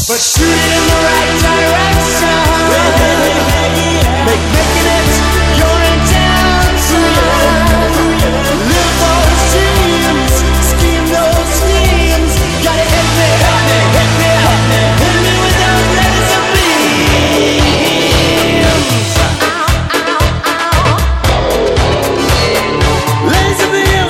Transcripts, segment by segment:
but shoot it in the right direction. Making it your intention. Live those dreams, scheme those schemes. Gotta hit me, hit me, hit me, hit me with those laser beams. Laser beam.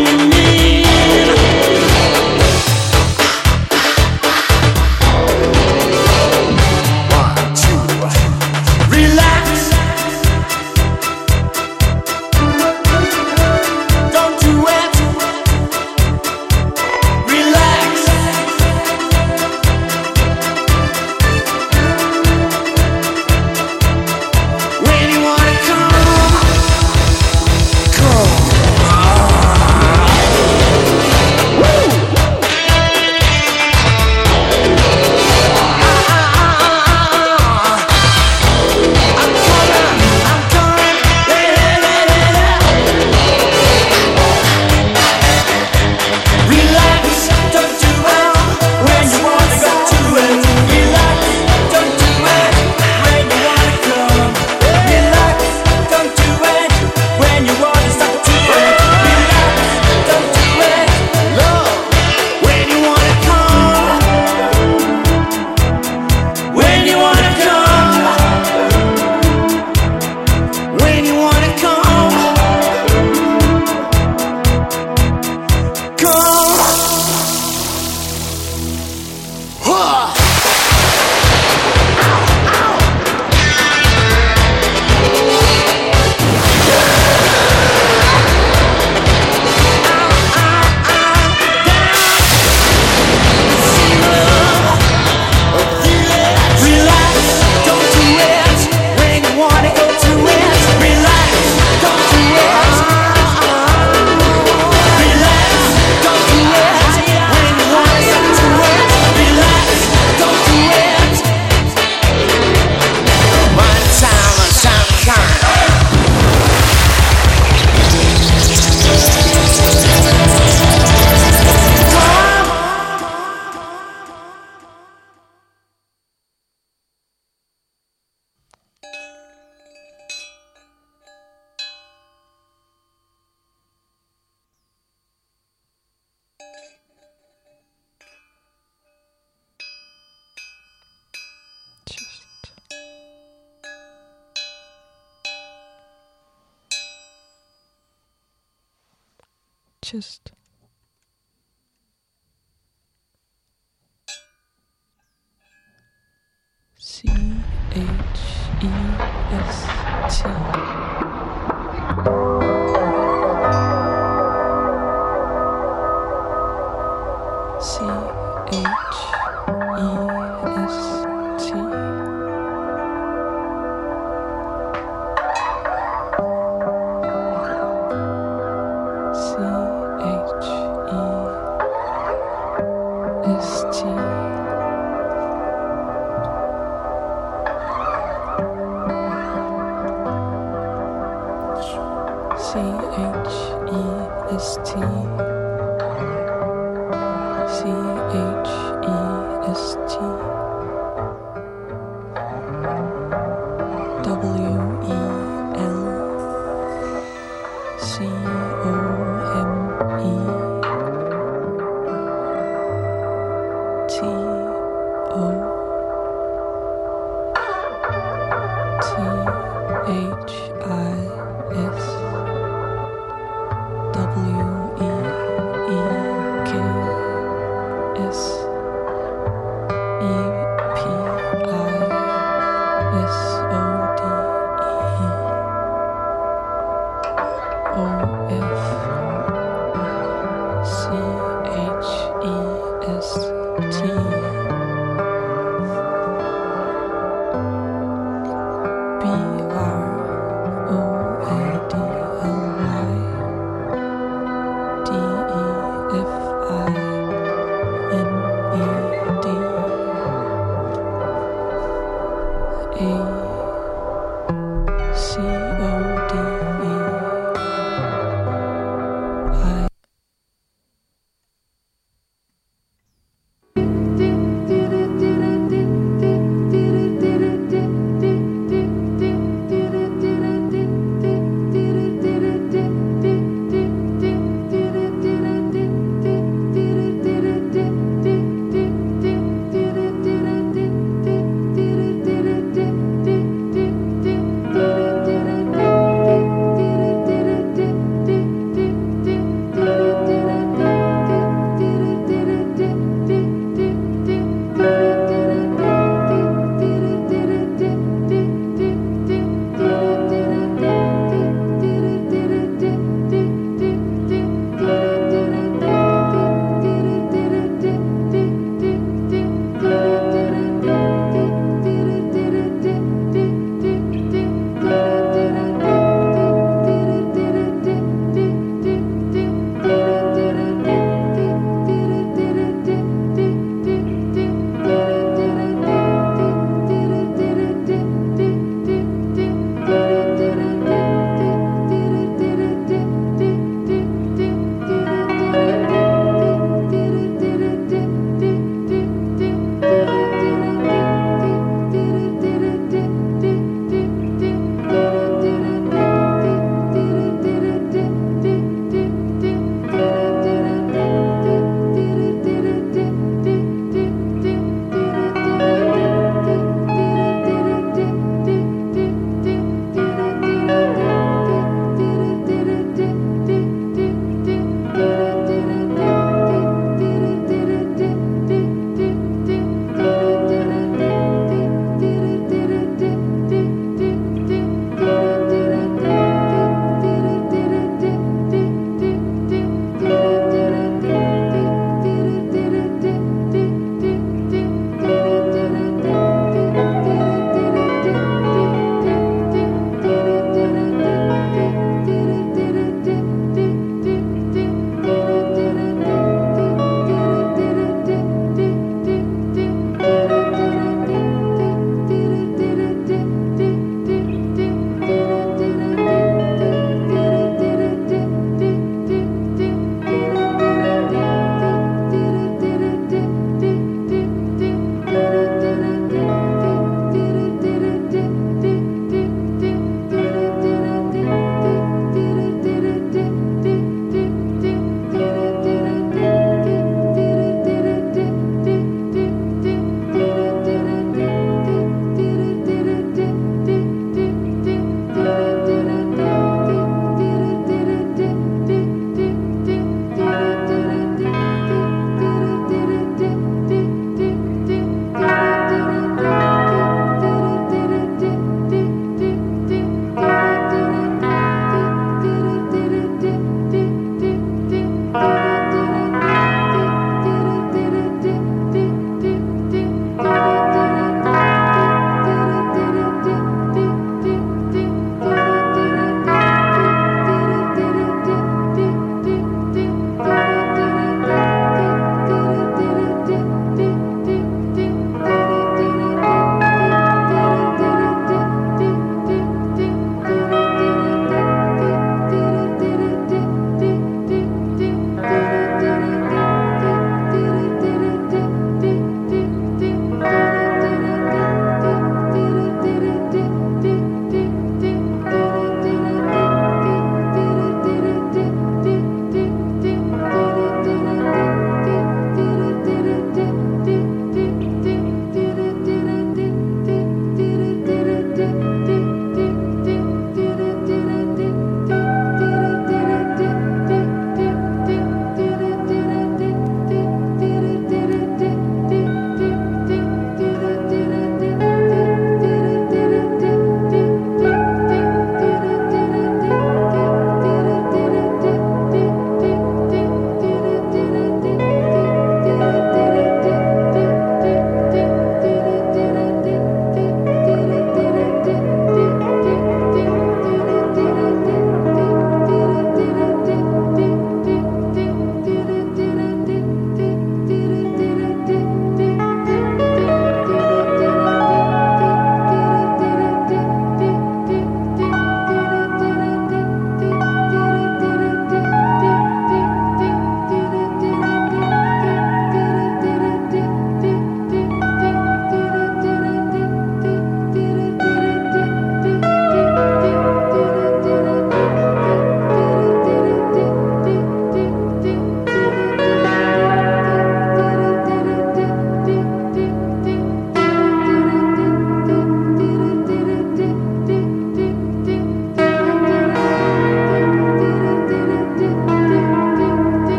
Just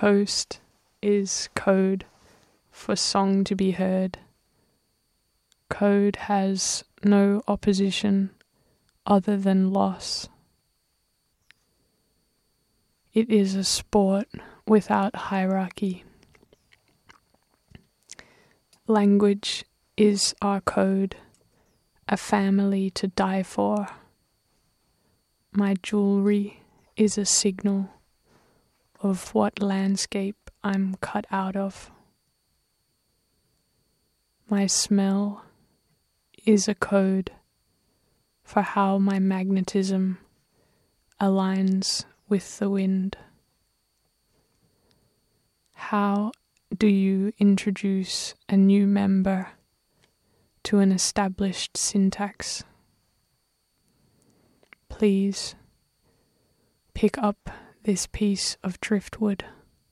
coast is code for song to be heard. Code has no opposition other than loss. It is a sport without hierarchy. Language is our code, a family to die for. My jewelry is a signal of what landscape I'm cut out of. My smell is a code for how my magnetism aligns with the wind. How do you introduce a new member to an established syntax? Please pick up this piece of driftwood.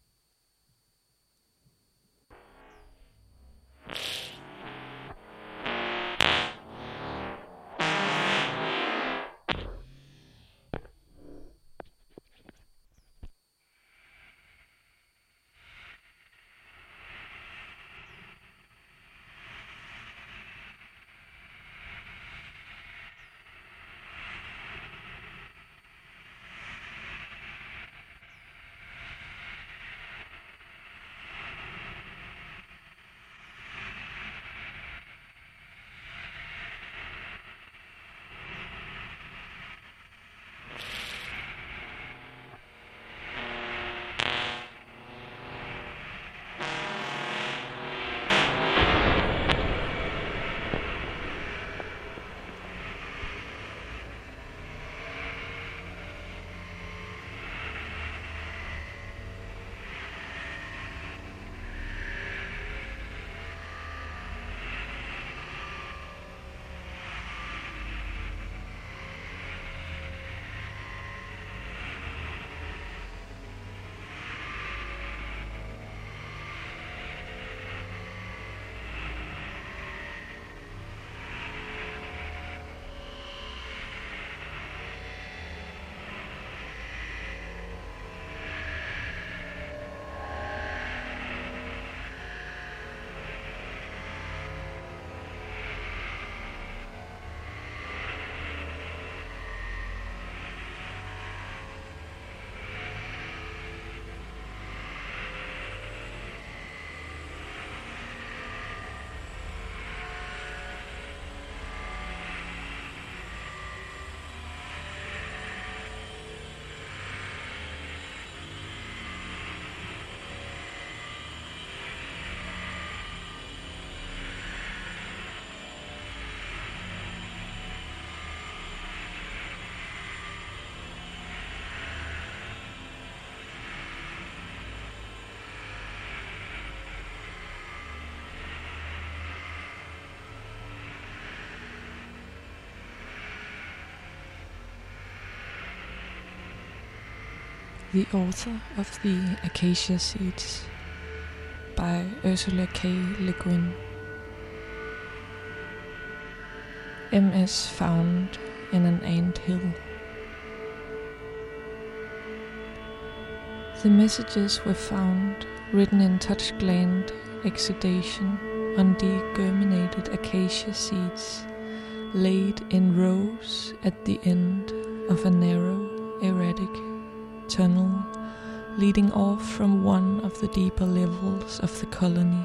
The Author of the Acacia Seeds by Ursula K. Le Guin. MS found in an ant hill. The messages were found written in touch gland exudation on degerminated acacia seeds laid in rows at the end of a narrow, erratic tunnel leading off from one of the deeper levels of the colony.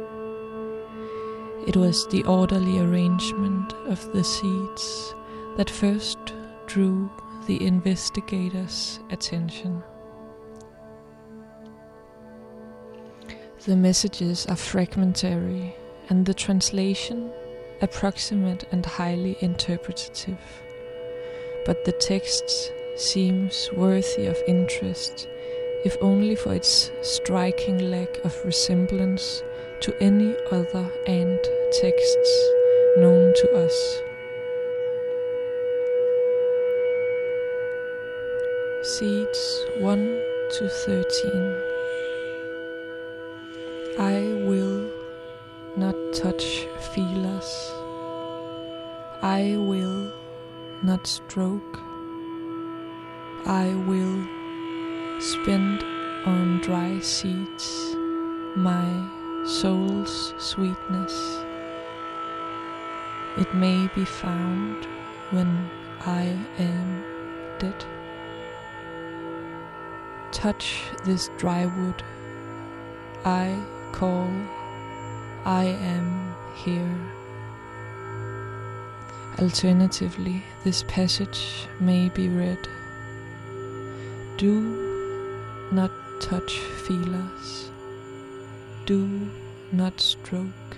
It was the orderly arrangement of the seeds that first drew the investigators' attention. The messages are fragmentary and the translation approximate and highly interpretative, but the text seems worthy of interest, if only for its striking lack of resemblance to any other ant texts known to us. Seeds 1 to 13. I will not touch feelers. I will not stroke. I will spend on dry seeds my soul's sweetness. It may be found when I am dead. Touch this dry wood, I call, I am here. Alternatively, this passage may be read: do not touch feelers, do not stroke.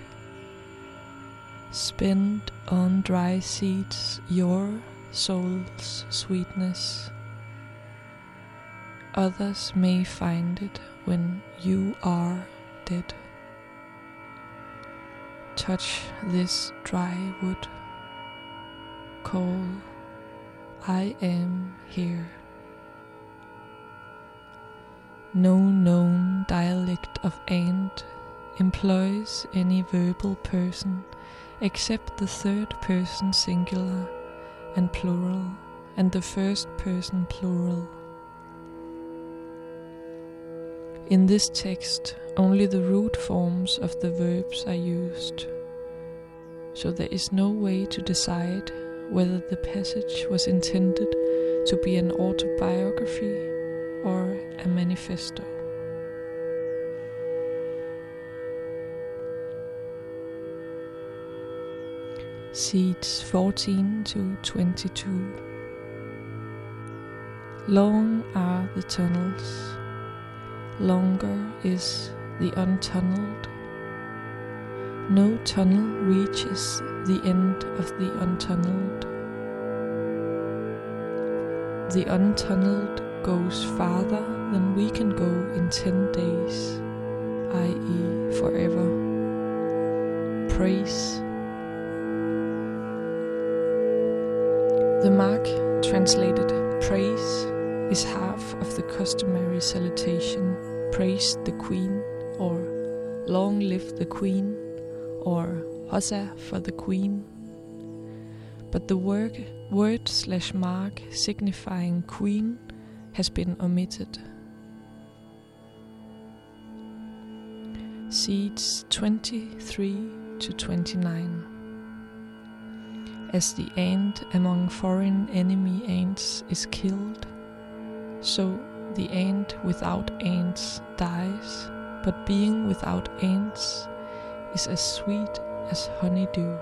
Spend on dry seeds your soul's sweetness. Others may find it when you are dead. Touch this dry wood, call, I am here. No known dialect of ant employs any verbal person except the third person singular and plural and the first person plural. In this text, only the root forms of the verbs are used, so there is no way to decide whether the passage was intended to be an autobiography or a manifesto. Seeds 14 to 22. Long are the tunnels, longer is the untunneled. No tunnel reaches the end of the untunneled. The untunneled goes farther than we can go in 10 days, i.e. forever. Praise. The mark, translated praise, is half of the customary salutation, praise the Queen, or long live the Queen, or Huzza for the Queen. But the word/mark signifying Queen has been omitted. Seeds 23 to 29. As the ant among foreign enemy ants is killed, so the ant without ants dies, but being without ants is as sweet as honeydew.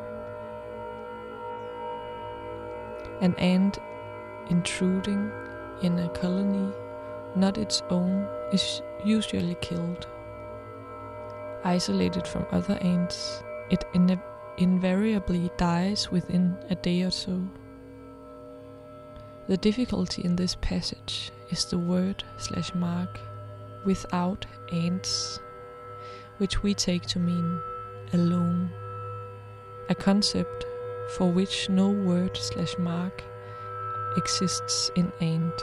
An ant intruding in a colony, not its own, is usually killed. Isolated from other ants, it invariably dies within a day or so. The difficulty in this passage is the word/mark without ants, which we take to mean alone, a concept for which no word/mark exists in ant.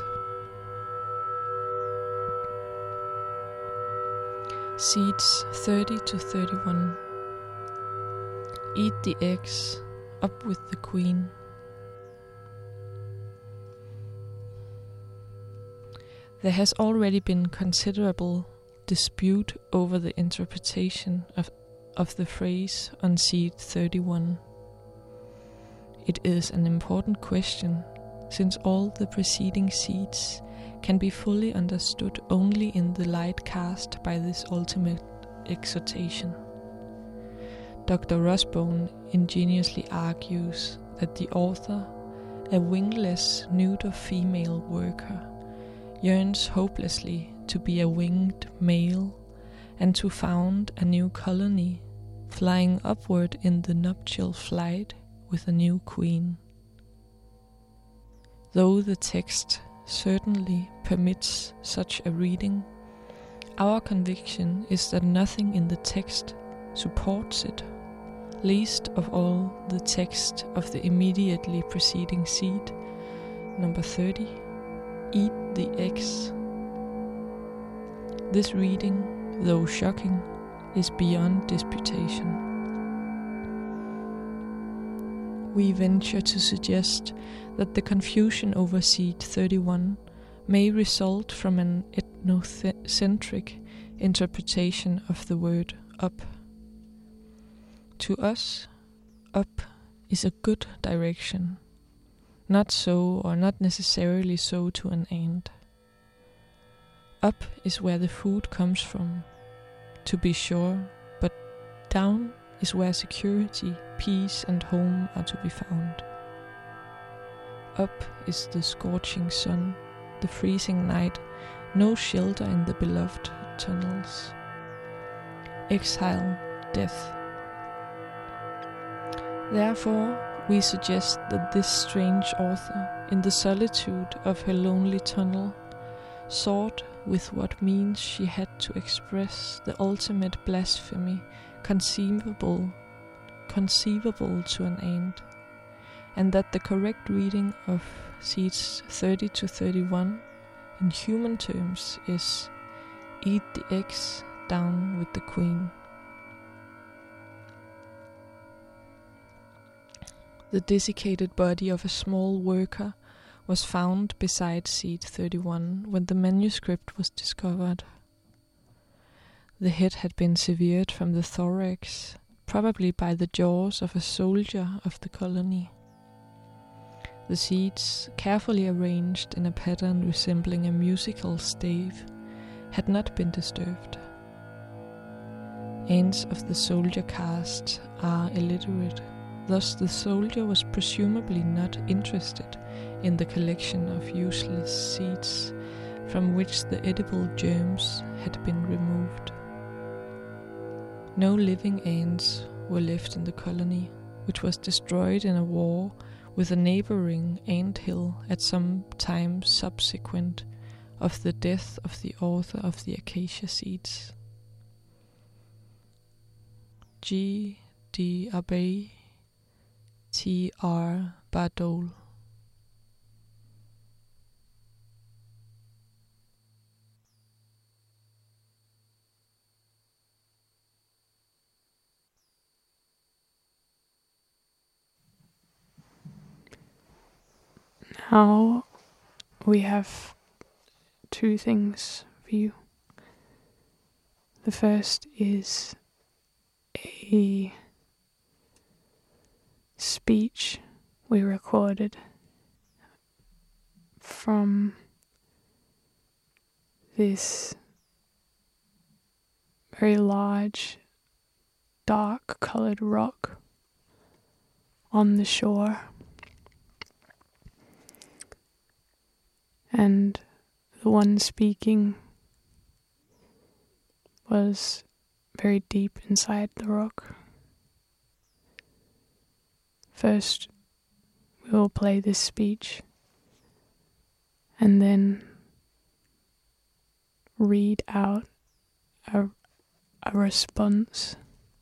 Seeds 30 to 31. Eat the eggs, up with the queen. There has already been considerable dispute over the interpretation of the phrase on seed 31. It is an important question, since all the preceding seeds can be fully understood only in the light cast by this ultimate exhortation. Dr. Rosbone ingeniously argues that the author, a wingless neuter female worker, yearns hopelessly to be a winged male and to found a new colony, flying upward in the nuptial flight with a new queen. Though the text certainly permits such a reading, our conviction is that nothing in the text supports it, least of all the text of the immediately preceding seed, number 30, eat the eggs. This reading, though shocking, is beyond disputation. We venture to suggest that the confusion over seed 31 may result from an ethnocentric interpretation of the word up. To us, up is a good direction. Not so, or not necessarily so, to an ant. Up is where the food comes from, to be sure, but down is where security, peace, and home are to be found. Up is the scorching sun, the freezing night, no shelter in the beloved tunnels. Exile, death. Therefore, we suggest that this strange author, in the solitude of her lonely tunnel, sought with what means she had to express the ultimate blasphemy conceivable to an ant, and that the correct reading of seeds 30 to 31 in human terms is eat the eggs, down with the queen. The desiccated body of a small worker was found beside seat 31 when the manuscript was discovered. The head had been severed from the thorax, probably by the jaws of a soldier of the colony. The seats, carefully arranged in a pattern resembling a musical stave, had not been disturbed. Ants of the soldier caste are illiterate. Thus the soldier was presumably not interested in the collection of useless seeds from which the edible germs had been removed. No living ants were left in the colony, which was destroyed in a war with a neighboring ant hill at some time subsequent of the death of the author of the acacia seeds. G. D. Abbey, T. R. Bardol. Now we have two things for you. The first is a speech we recorded from this very large, dark-colored rock on the shore. And the one speaking was very deep inside the rock. First, we will play this speech and then read out a response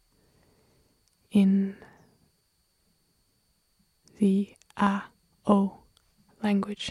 in the A-O language.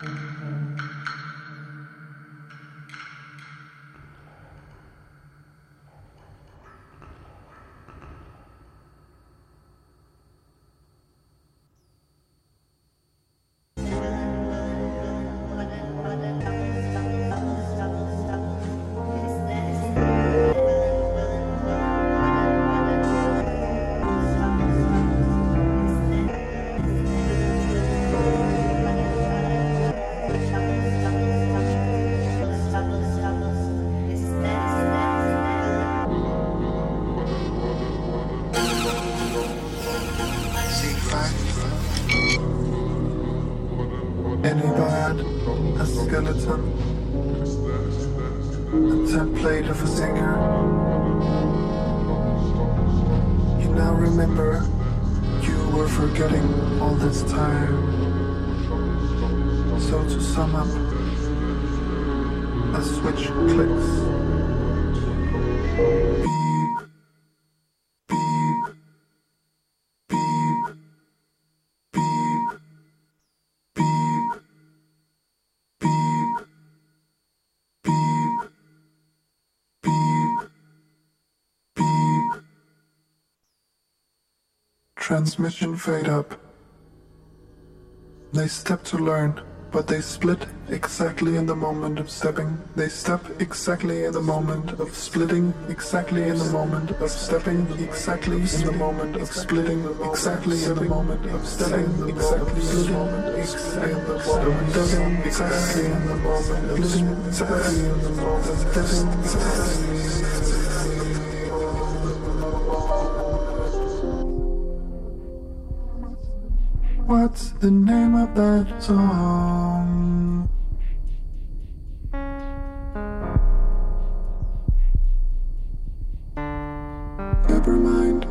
Any bad, a skeleton, a template of a singer. You now remember you were forgetting all this time. So to sum up, a switch clicks. Beep, beep, beep, beep, beep, beep, beep, beep, beep. Transmission fade up. They step to learn, but they split exactly in the moment of stepping. They step exactly in the moment of splitting, exactly in the moment of stepping, exactly in the moment of splitting, exactly in the moment of stepping, exactly in the moment of splitting, exactly in the moment of splitting, exactly in the moment of stepping. What's the name of that song? Never mind.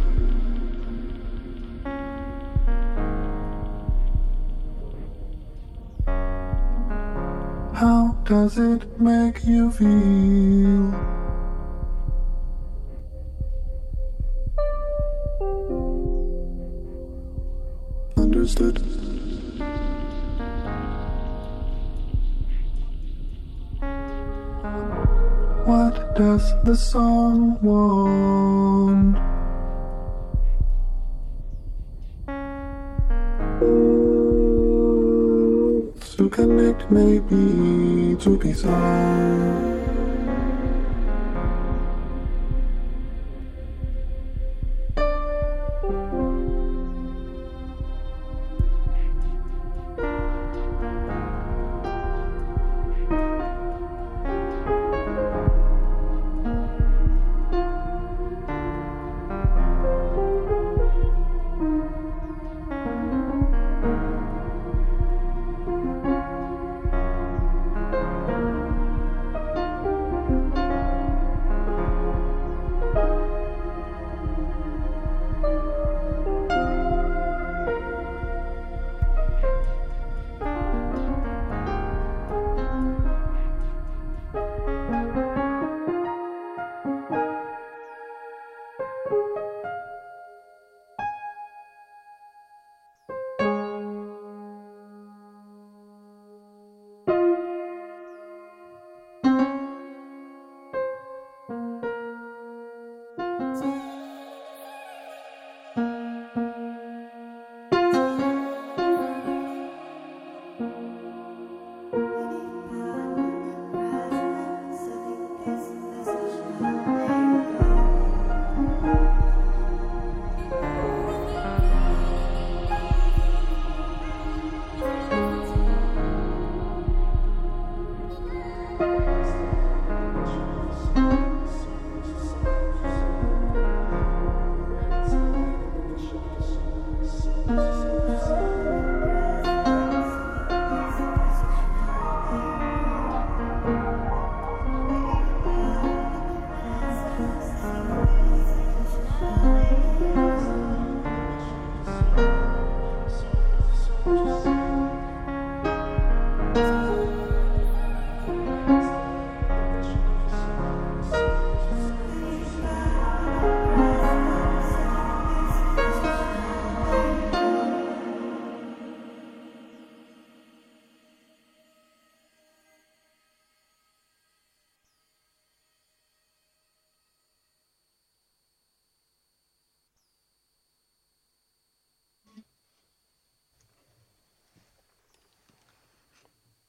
How does it make you feel? Understood. What does the song want? To connect, maybe to be sung.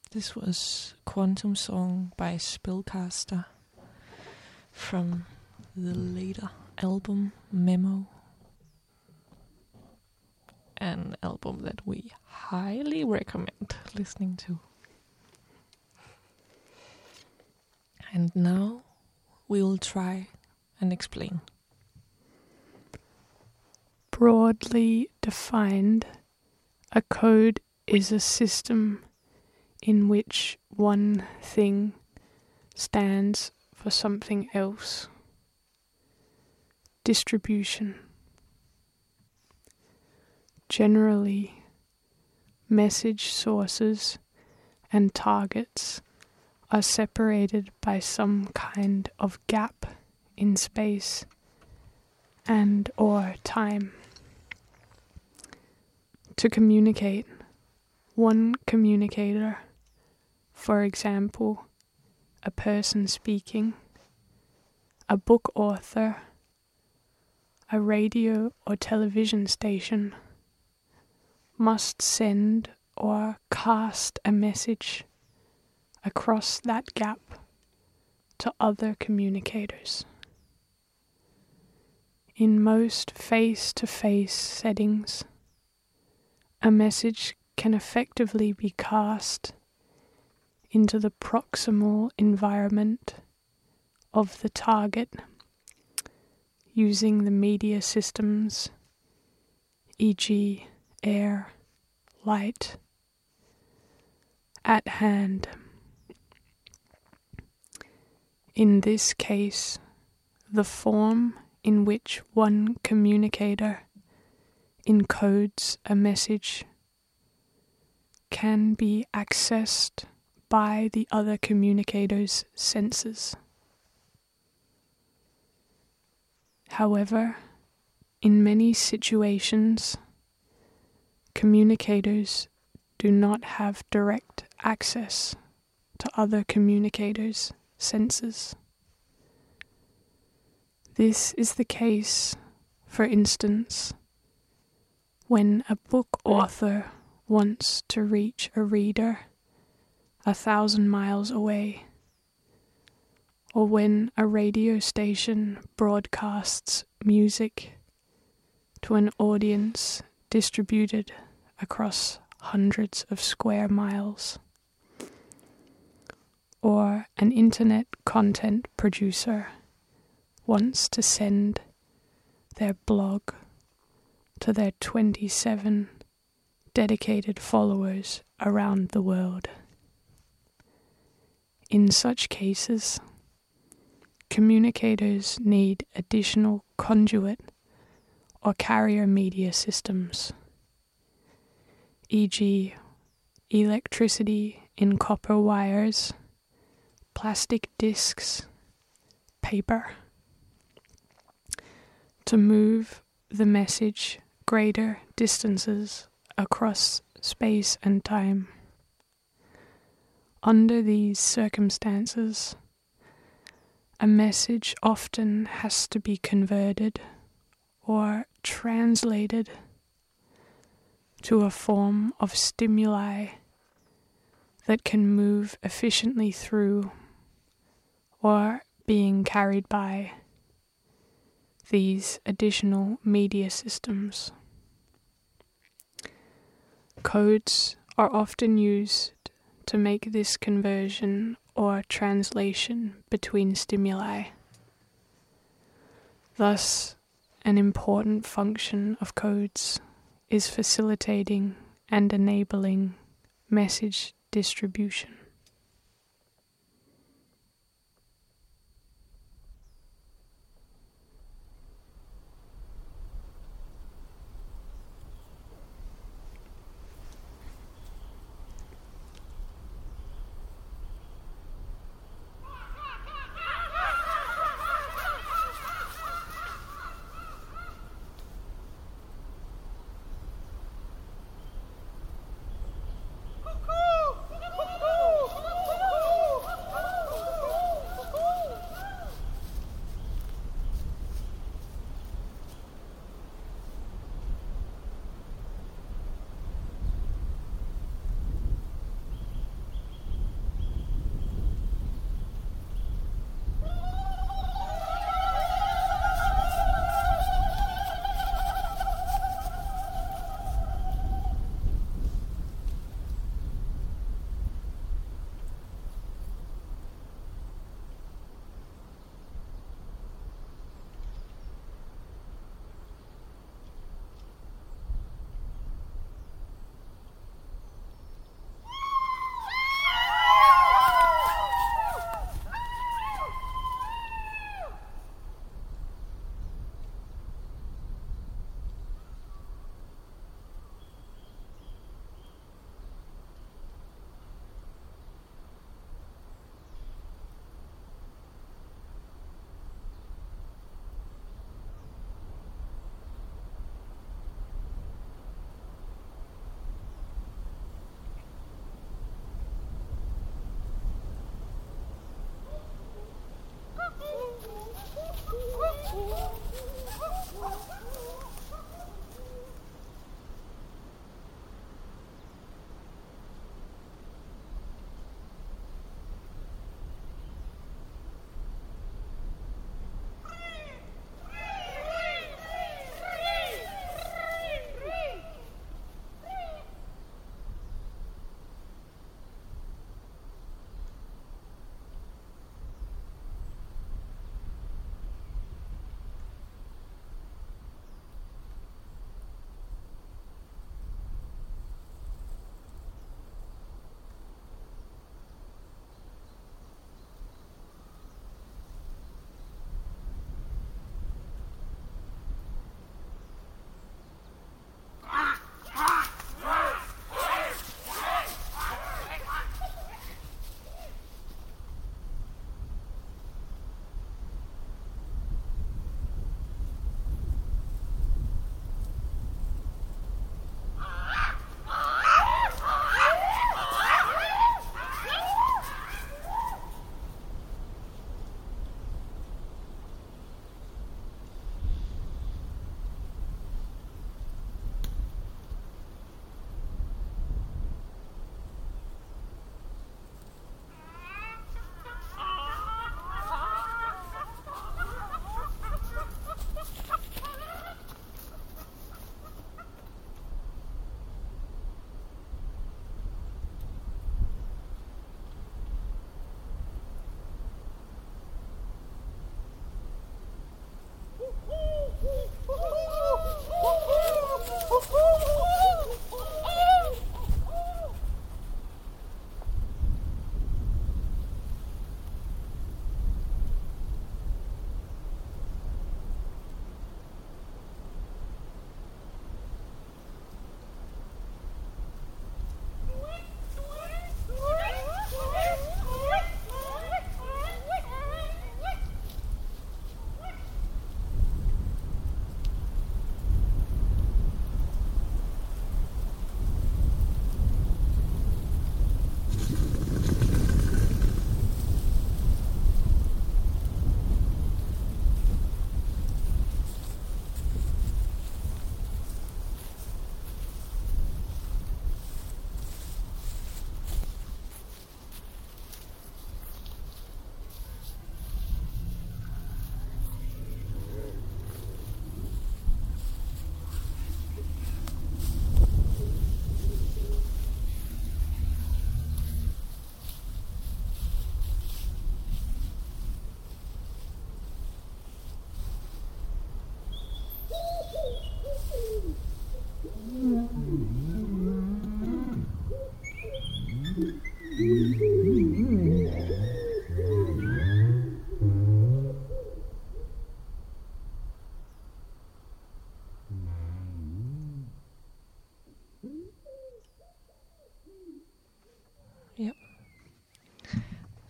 This was Quantum Song by Spellcaster from the later album Memo. An album that we highly recommend listening to. And now we will try and explain. Broadly defined, a code is a system in which one thing stands for something else. Distribution. Generally, message sources and targets are separated by some kind of gap in space and or time. To communicate, one communicator, for example, a person speaking, a book author, a radio or television station, must send or cast a message across that gap to other communicators. In most face-to-face settings, a message can effectively be cast into the proximal environment of the target using the media systems, e.g., air, light, at hand. In this case, the form in which one communicator encodes a message can be accessed by the other communicator's senses. However, in many situations, communicators do not have direct access to other communicators' senses. This is the case, for instance, when a book author wants to reach a reader 1,000 miles away, or when a radio station broadcasts music to an audience distributed across hundreds of square miles, or an internet content producer wants to send their blog to their 27 dedicated followers around the world. In such cases, communicators need additional conduit or carrier media systems, e.g., electricity in copper wires, plastic discs, paper, to move the message greater distances across space and time. Under these circumstances, a message often has to be converted or translated to a form of stimuli that can move efficiently through or being carried by these additional media systems. Codes are often used to make this conversion or translation between stimuli. Thus, an important function of codes is facilitating and enabling message distribution.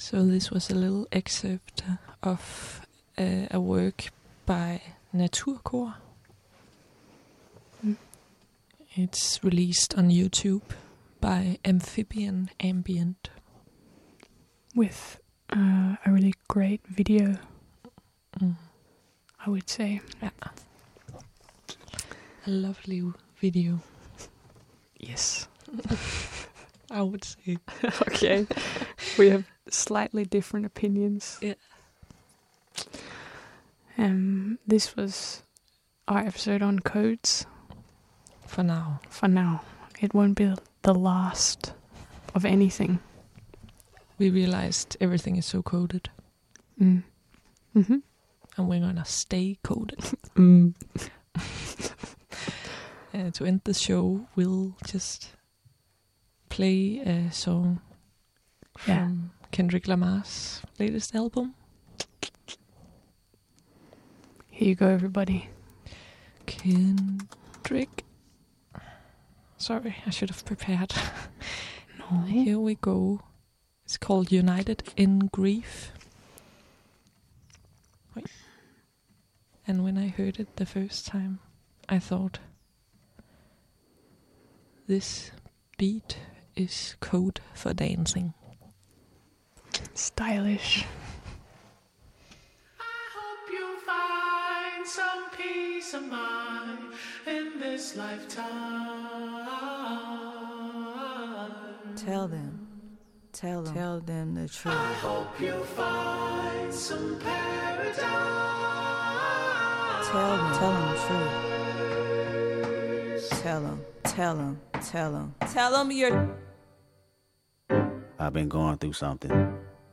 So this was a little excerpt of a work by Naturkor. It's released on YouTube by Amphibian Ambient. With a really great video, I would say. Yeah. A lovely video. Yes. I would say. Okay. We have slightly different opinions. Yeah. This was our episode on codes. For now. For now. It won't be the last of anything. We realized everything is so coded. Mm. Mm-hmm. And we're gonna stay coded. To end the show, we'll just play a song from Kendrick Lamar's latest album. Here you go, everybody. Kendrick. Sorry, I should have prepared. No. Here we go. It's called United in Grief. Wait. And when I heard it the first time, I thought, this beat is code for dancing. Stylish. I hope you find some peace of mind in this lifetime. Tell them the truth. I hope you find some paradise. Tell them the truth. Tell them you're. I've been going through something.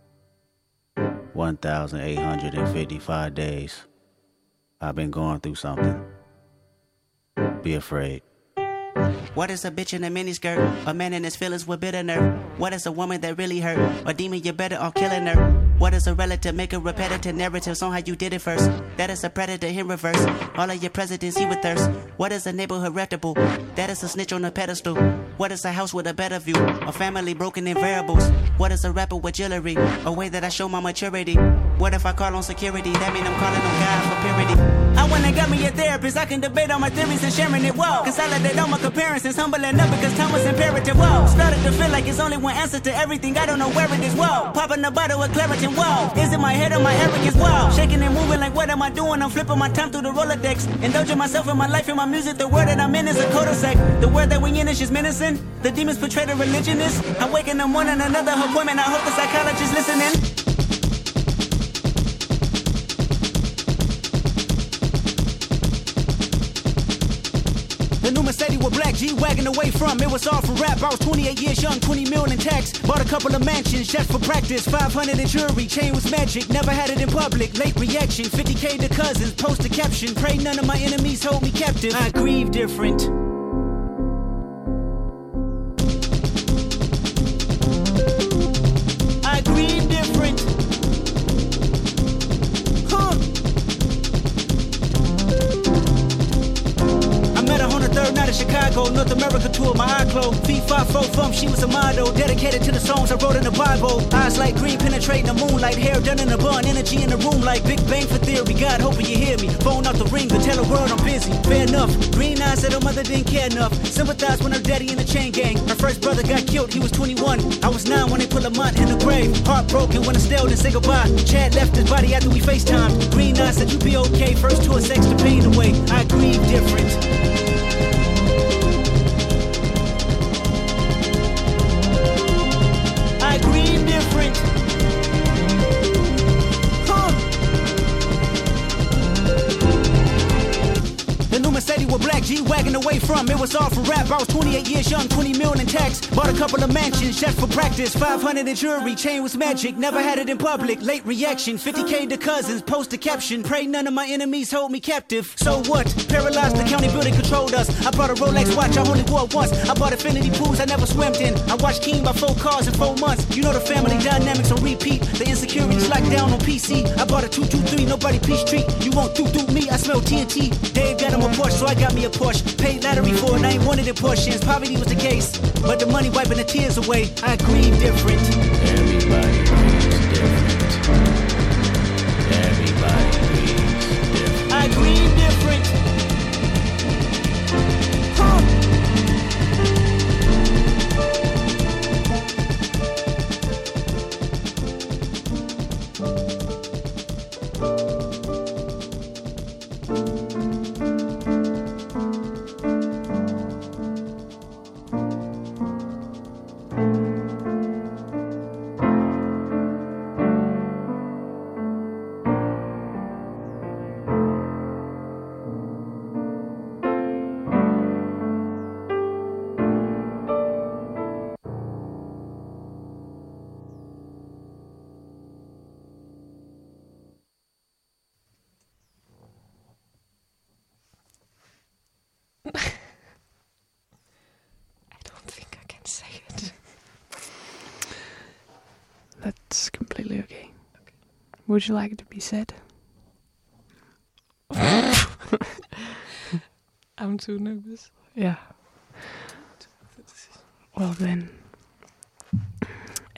1,855 days. I've been going through something. Be afraid. What is a bitch in a miniskirt? A man in his feelings with bitter nerve. What is a woman that really hurt? A demon, you're better off killing her. What is a relative? Make a repetitive narratives on how you did it first. That is a predator in reverse. All of your presidents, he with thirst. What is a neighborhood reputable? That is a snitch on a pedestal. What is a house with a better view? A family broken in variables. What is a rapper with jewelry? A way that I show my maturity. What if I call on security? That mean I'm calling on God for purity. I went and got me a therapist. I can debate all my theories and sharing it. Whoa. Consolidate all my comparisons. Humbling up because time was imperative. Whoa. Started to feel like it's only one answer to everything. I don't know where it is. Whoa. Popping a bottle of Claritin. Whoa. Is it my head or my arrogance? Whoa. Shaking and moving like what am I doing? I'm flipping my time through the Rolodex. Indulging myself in my life and my music. The word that I'm in is a cul-de-sac. The word that we in is just menacing. The demons portray the religionist. I wake in the morning, another appointment. I hope the psychologist listening. The new Mercedes with black G-Wagon away from. It was all for rap. I was 28 years young, 20 million in tax. Bought a couple of mansions just for practice. 500 in jewelry, chain was magic. Never had it in public. Late reaction, 50K to cousins. Post a caption. Pray none of my enemies hold me captive. I grieve different. I grieve different. Third night of Chicago, North America tour, my eye closed. Feet 5'4" from, she was a model. Dedicated to the songs I wrote in the Bible. Eyes like green, penetrating the moonlight. Hair done in a bun, energy in the room like Big Bang for theory. God, hoping you hear me. Phone out the ring, but tell the world I'm busy. Fair enough. Green eyes said her mother didn't care enough. Sympathize when her daddy in the chain gang. Her first brother got killed, he was 21. I was 9 when they put Lamont in the grave. Heartbroken when Estelle didn't say goodbye. Chad left his body after we FaceTimed. Green eyes said you be okay. First tour, sex the pain away. I grieve different. I grieve different. The new Mercedes with black G-Wagon away from. It was all for rap. I was 28 years young, 20 million in tax. Bought a couple of mansions just for practice. 500 in jewelry, chain was magic. Never had it in public. Late reaction, 50K to cousins. Post a caption. Pray none of my enemies hold me captive. So what? Paralyzed, the county building controlled us. I bought a Rolex watch, I only wore it once. I bought infinity pools I never swam in. I watched King by 4 cars in 4 months. You know the family dynamics on repeat. The insecurities locked down on PC. I bought a 223, nobody peace treat. You won't do me, I smell TNT. Dave got him a Porsche, so I got me a Porsche. Paid lottery for it, I ain't wanted in portions. Poverty was the case, but the money wiping the tears away. I grieve different. Everybody grieves Everybody grieves different. I grieve different. Huh. I don't think I can say it. That's completely okay. Would you like it to be said? I'm too nervous. Yeah. Well then,